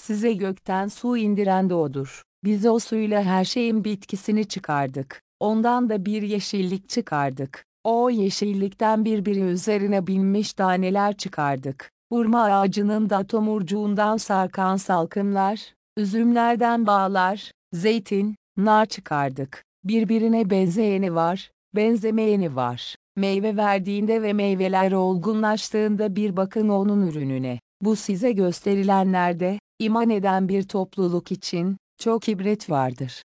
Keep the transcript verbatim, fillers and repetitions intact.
Size gökten su indiren de O'dur. Biz o suyla her şeyin bitkisini çıkardık. Ondan da bir yeşillik çıkardık. O yeşillikten birbiri üzerine binmiş taneler çıkardık. Hurma ağacının da tomurcuğundan sarkan salkımlar, üzümlerden bağlar, zeytin, nar çıkardık. Birbirine benzeyeni var, benzemeyeni var. Meyve verdiğinde ve meyveler olgunlaştığında bir bakın onun ürününe. Bu size gösterilenlerde, iman eden bir topluluk için, çok ibret vardır.